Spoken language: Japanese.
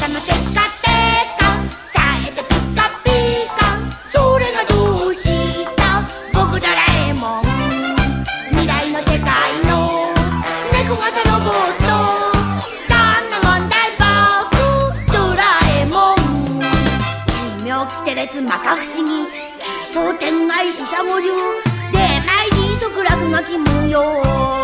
下のテカテカ冴えてピカピカ、それがどうした僕ドラえもん、未来の世界の猫型ロボット、どんな問題僕ドラえもん、奇妙奇天烈摩訶不思議奇想天外四捨五入出前人足落書き無用、